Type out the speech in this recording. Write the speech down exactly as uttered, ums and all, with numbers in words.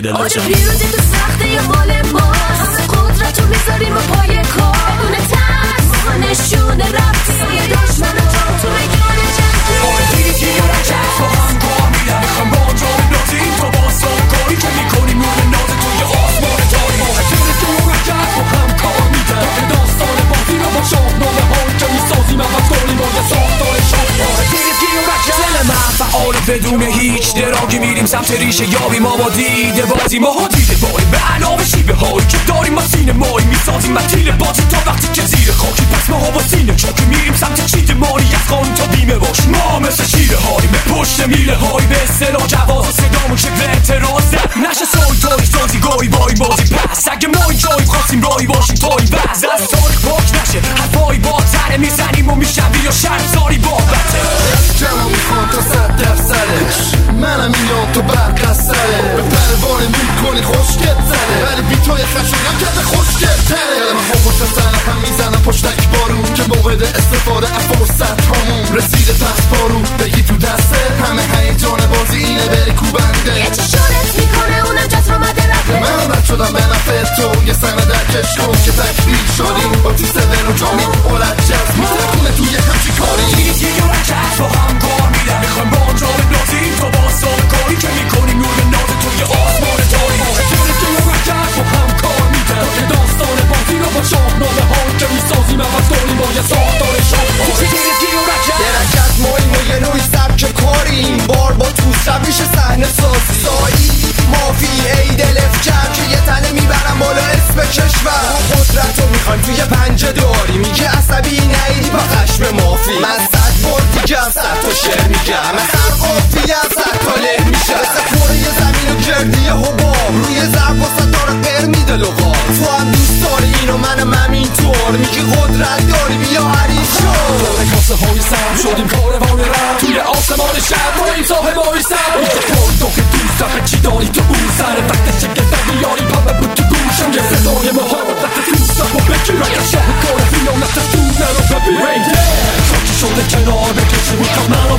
دل جان. پیروزی تو سخته یا مال ما، همه قدرت رو میذاریم پای کار. بدون ترس ما نشون رفتی یه دشمن رو تو میگان جنگی. آره دیگه دیگه رجب با هم کار میدن، میخوام با جا بندازیم تا بازسان کاری که میکنیم نور نازه توی آسمان تاری. آره دیگه دیگه رجب با هم کار میدن، که داستان بازی رو با شاهنامه هایی که میسازیم عوض کنیم با یه ساختار شاه. آره دیگه دیگه رجب دل من فعال بدون هیچ دراگی میریم سمت ریشه یابی ما با دیده بازی ما ها دیده باری به علاوه شیبه هایی که داریم ما سینه مایی میسازیم متیل بازی تا وقتی که زیر خاکی پس ما ها با سینه چاکی میریم سمت چیت ماری از قانون تا بیمه باش. ما مثل شیره هایی به پشت میله هایی به اصطلاح جواز صدامون شکل اعتراض نشه سایی تاریخ سازی گاهی با این بازی پس اگه ما این جایی خواستیم راهی باشیم تا این بحث از تاریخ باک نشه حرفایی با تره میزنیم و میشوی یا شرمزاری بابته جمع میخوام تا صد درصدش منم اینام تو برق سره به پروانه میکنی خوشگت زره ولی بی توی خشویم که به خوشگت تره دلم ها پشت سرم هم میزنم پشتک بارون که موقع استفاده از فرصت همون رسیده پس بارو بگی تو دسته همه هیجان بازی اینه بری کوبنده یه چی شورت میکنه اونم جات رو مده رفته من رد شدم به نفع تو یه سنه در کش کن که تکبیر شدیم با تی سون و جامی اولد جذب میتونه توی همچی کاری دیگه دیگه رجب با هم کار میدن میخوایم با جا بندازیم تا بازسان کاری که میکنیم نور نازه توی آسمان تاری. آره دیگه دیگه رجب با هم کار میدن که داستان بازی رو با شاهنامه هایی که میسازیم عوض کنیم با یه ساختار شاه. آره دیگه دیگه رجب درکت مایم و یه نوی سبک کاریم بار با توس رویش صحنه سازی سایی مافی ای دلف کرد که یه تنه میبرم بالا اسم کشور قدرت رو میخوایم توی پنجه داری میگه عصبی نیدی با خشم مافی من صد بار دیگه از صد تا شعر میگم من سر قافی از صد تا له میشه مثل کوره زمین و گردی حباب روی ضرب و صد داره قر میده لغاب تو هم دوست داری اینو منم همینطور میگی قدرت داری بیا حریف شد کاسه های سرم شدیم کاروان رم توی آسمان شب با این صاحب های سر اینجا کار دو که دوست همه چی داری تو اون سر وقت چکه در بیاری پمه بود تو گوشم یه صدای مهارت دوستم و بگیر اگر شاه کار خیانت دونه رو ببین خاکی شده کنار بکشی بود کامل